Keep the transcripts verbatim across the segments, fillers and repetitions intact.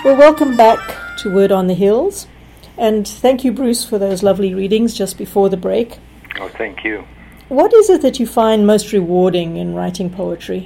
Well, welcome back to Word on the Hills, and thank you, Bruce, for those lovely readings just before the break. Oh, thank you. What is it that you find most rewarding in writing poetry?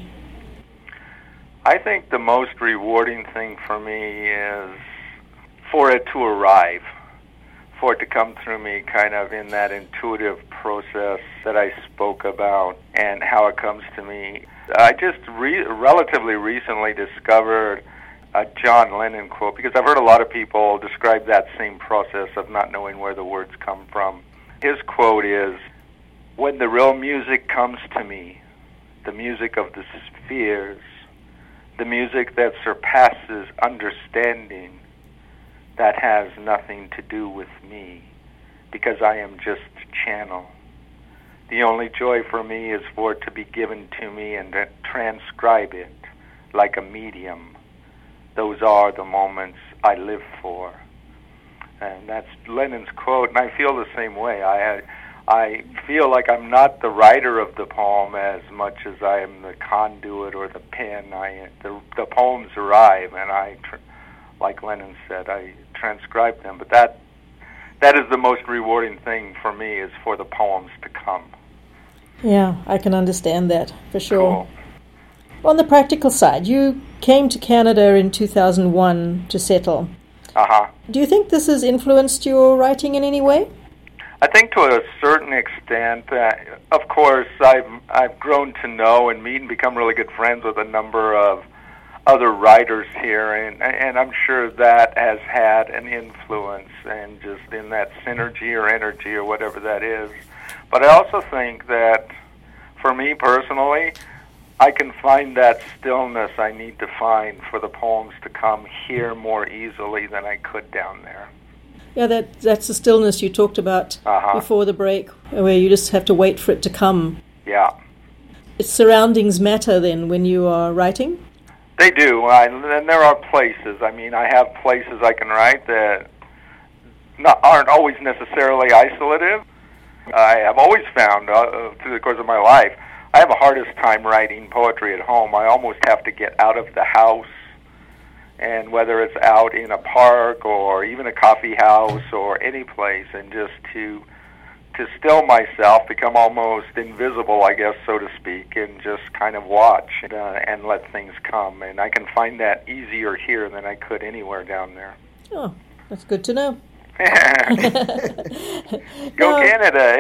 I think the most rewarding thing for me is for it to arrive, for it to come through me kind of in that intuitive process that I spoke about and how it comes to me. I just re- relatively recently discovered a John Lennon quote, because I've heard a lot of people describe that same process of not knowing where the words come from. His quote is, "When the real music comes to me, the music of the spheres, the music that surpasses understanding, that has nothing to do with me, because I am just a channel. The only joy for me is for it to be given to me and to transcribe it like a medium. Those are the moments I live for." And that's Lennon's quote, and I feel the same way. I I feel like I'm not the writer of the poem as much as I am the conduit or the pen. I the, the poems arrive, and I, tr- like Lennon said, I transcribe them. But that that is the most rewarding thing for me, is for the poems to come. Yeah, I can understand that, for sure. Cool. On the practical side, you came to Canada in two thousand one to settle. Uh-huh. Do you think this has influenced your writing in any way? I think to a certain extent, uh, of course, I've I've grown to know and meet and become really good friends with a number of other writers here, and and I'm sure that has had an influence, and just in that synergy or energy or whatever that is. But I also think that, for me personally, I can find that stillness I need to find for the poems to come here more easily than I could down there. Yeah, that that's the stillness you talked about uh-huh. before the break, where you just have to wait for it to come. Yeah. Its surroundings matter then when you are writing? They do, I, and there are places. I mean, I have places I can write that not, aren't always necessarily isolative. I have always found, uh, through the course of my life, I have a hardest time writing poetry at home. I almost have to get out of the house, and whether it's out in a park or even a coffee house or any place, and just to to still myself, become almost invisible, I guess, so to speak, and just kind of watch uh, and let things come. And I can find that easier here than I could anywhere down there. Oh, that's good to know. Go now, Canada!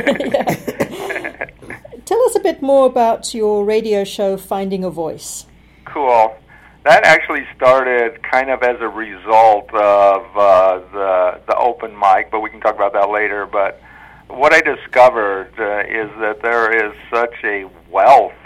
Tell us a bit more about your radio show, Finding a Voice. Cool. That actually started kind of as a result of uh, the the open mic, but we can talk about that later. But what I discovered uh, is that there is such a wealth,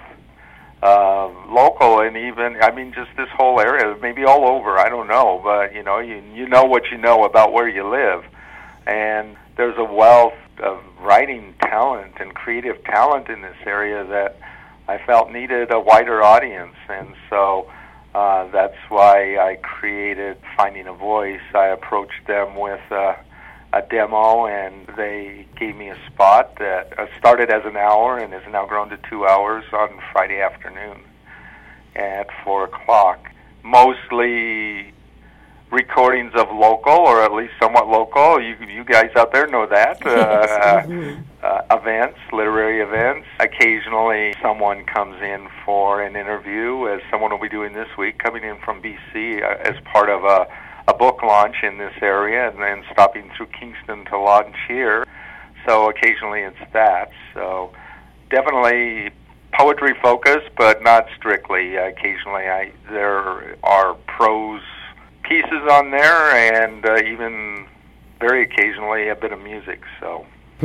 uh, local and even, I mean, just this whole area, maybe all over, I don't know, but you know, you you know what you know about where you live, and there's a wealth of writing talent and creative talent in this area that I felt needed a wider audience, and so uh, that's why I created Finding a Voice. I approached them with uh, a demo, and they gave me a spot that uh, started as an hour and has now grown to two hours on Friday afternoon at four o'clock. Mostly recordings of local, or at least somewhat local. You you guys out there know that. Uh, uh, events, literary events. Occasionally someone comes in for an interview, as someone will be doing this week, coming in from B C uh, as part of a, a book launch in this area, and then stopping through Kingston to launch here. So occasionally it's that. So definitely poetry focused, but not strictly. Occasionally I there are prose pieces on there, and uh, even very occasionally a bit of music. So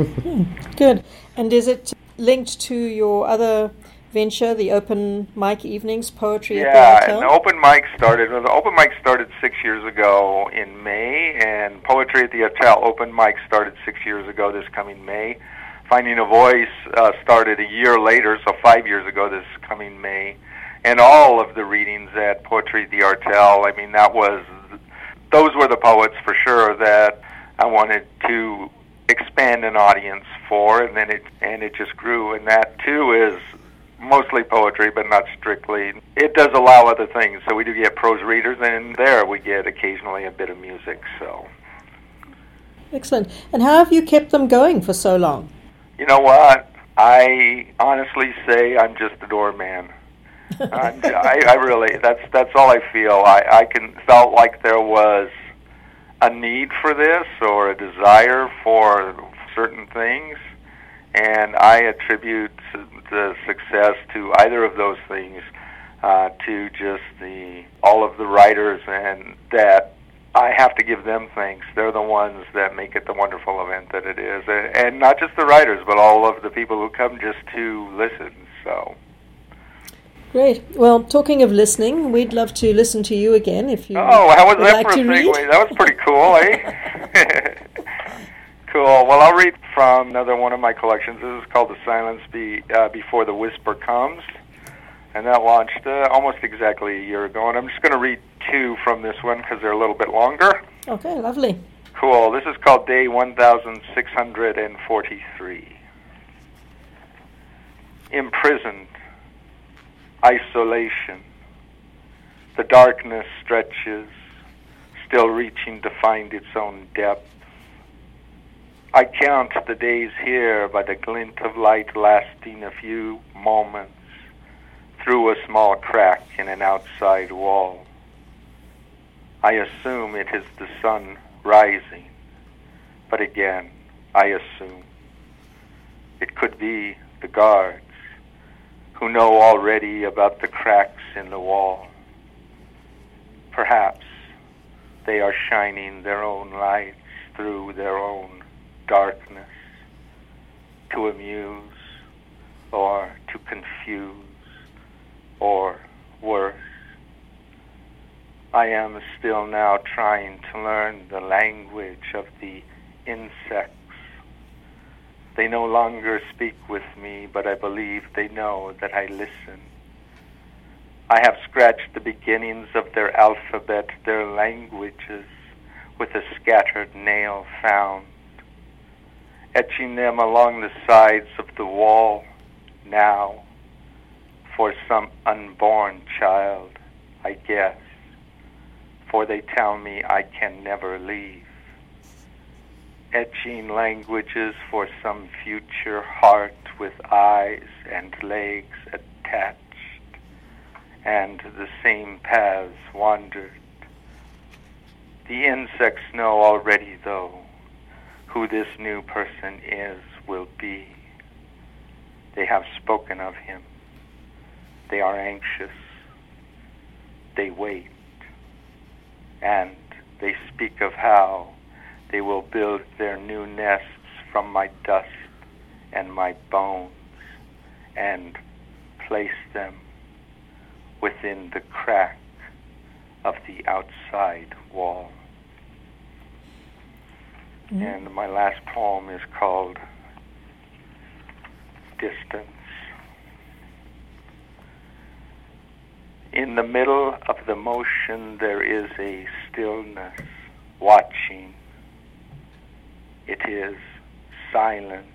good. And is it linked to your other venture, the open mic evenings, poetry yeah, at the hotel? and the open mic started. Well, the open mic started six years ago in May, and Poetry at the Hotel open mic started six years ago this coming May. Finding a Voice uh, started a year later, so five years ago this coming May. And all of the readings at Poetry at the Artel, I mean, that was, those were the poets for sure that I wanted to expand an audience for, and then it and it just grew. And that too is mostly poetry, but not strictly. It does allow other things, so we do get prose readers, and there we get occasionally a bit of music. So, excellent. And how have you kept them going for so long? You know what? I honestly say I'm just a doorman. I'm, I, I really, that's that's all I feel. I, I can felt like there was a need for this or a desire for certain things, and I attribute the success to either of those things, uh, to just the all of the writers, and that I have to give them thanks. They're the ones that make it the wonderful event that it is, and, and not just the writers, but all of the people who come just to listen. So. Great. Well, talking of listening, we'd love to listen to you again if you Oh, how was would that like for a to read. segue? That was pretty cool, eh? Cool. Well, I'll read from another one of my collections. This is called The Silence Be, uh, Before the Whisper Comes, and that launched uh, almost exactly a year ago. And I'm just going to read two from this one because they're a little bit longer. Okay, lovely. Cool. This is called Day one thousand six hundred forty-three. Imprisoned. Isolation. The darkness stretches, still reaching to find its own depth. I count the days here by the glint of light lasting a few moments through a small crack in an outside wall. I assume it is the sun rising, but again, I assume it could be the guards who know already about the cracks in the wall. Perhaps they are shining their own lights through their own darkness to amuse or to confuse or worse. I am still now trying to learn the language of the insects. They no longer speak with me, but I believe they know that I listen. I have scratched the beginnings of their alphabet, their languages, with a scattered nail found, etching them along the sides of the wall now for some unborn child, I guess, for they tell me I can never leave. Etching languages for some future heart with eyes and legs attached, and the same paths wandered. The insects know already, though, who this new person is, will be. They have spoken of him. They are anxious. They wait. And they speak of how they will build their new nests from my dust and my bones and place them within the crack of the outside wall. Mm-hmm. And my last poem is called Distance. In the middle of the motion there is a stillness, watching. It is silence.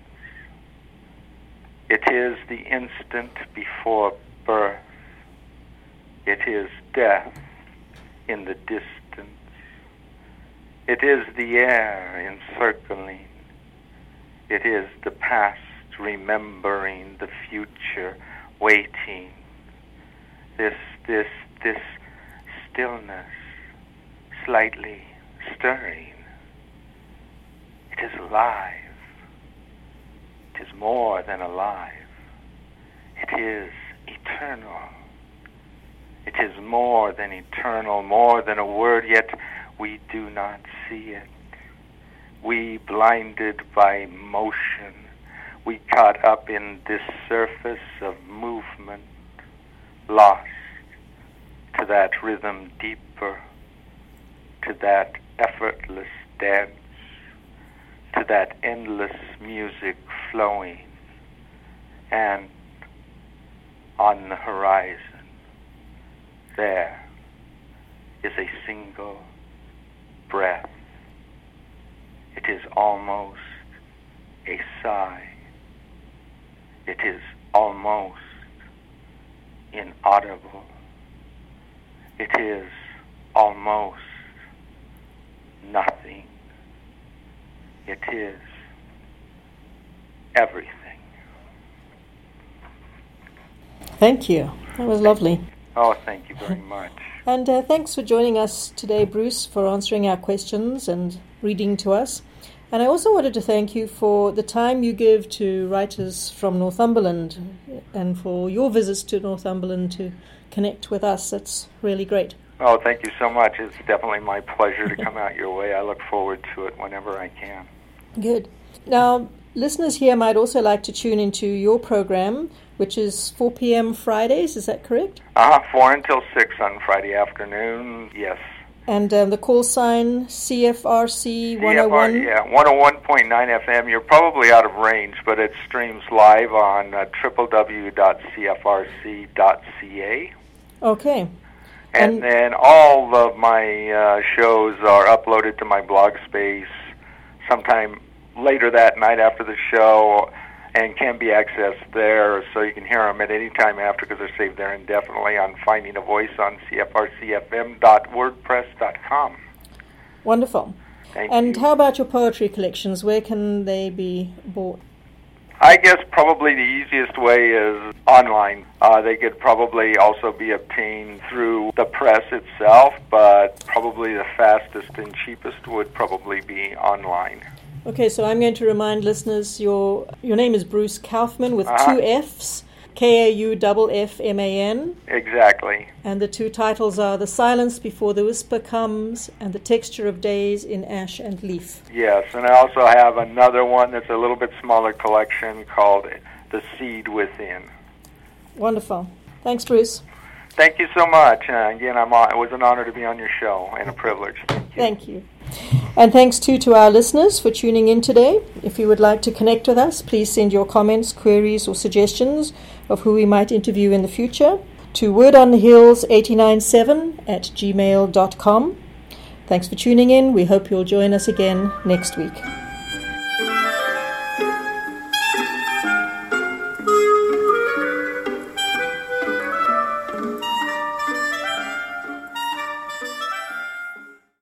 It is the instant before birth. It is death in the distance. It is the air encircling. It is the past remembering, the future waiting. This, this, this stillness slightly stirring. It is alive. It is more than alive. It is eternal. It is more than eternal, more than a word, yet we do not see it. We, blinded by motion, we caught up in this surface of movement, lost to that rhythm deeper, to that effortless dance, to that endless music flowing, and on the horizon, there is a single breath. It is almost a sigh. It is almost inaudible. It is almost nothing. It is everything. Thank you. That was lovely. Oh, thank you very much. And uh, thanks for joining us today, Bruce, for answering our questions and reading to us. And I also wanted to thank you for the time you give to writers from Northumberland and for your visits to Northumberland to connect with us. That's really great. Oh, thank you so much. It's definitely my pleasure to come out your way. I look forward to it whenever I can. Good. Now, listeners here might also like to tune into your program, which is four p.m. Fridays. Is that correct? Uh-huh, four until six on Friday afternoon, yes. And um, the call sign, C F R C one oh one? C F R, yeah, one oh one point nine F M. You're probably out of range, but it streams live on uh, w w w dot c f r c dot c a. Okay. And, and then all of my uh, shows are uploaded to my blog space sometime later that night after the show and can be accessed there, so you can hear them at any time after because they're saved there indefinitely on Finding a Voice on c f r c f m dot wordpress dot com. Wonderful. Thank and you. How about your poetry collections? Where can they be bought? I guess probably the easiest way is online. Uh, they could probably also be obtained through the press itself, but probably the fastest and cheapest would probably be online. Okay, so I'm going to remind listeners your your name is Bruce Kaufman with uh-huh. two F's, K A U F F M A N. Exactly. And the two titles are The Silence Before the Whisper Comes and The Texture of Days in Ash and Leaf. Yes, and I also have another one that's a little bit smaller collection called The Seed Within. Wonderful. Thanks, Bruce. Thank you so much. Uh, again, I'm on, it was an honor to be on your show and a privilege. Thank you. Thank you. And thanks too to our listeners for tuning in today. If you would like to connect with us, please send your comments, queries, or suggestions of who we might interview in the future to wordonthehills eight nine seven at gmail dot com. Thanks for tuning in. We hope you'll join us again next week.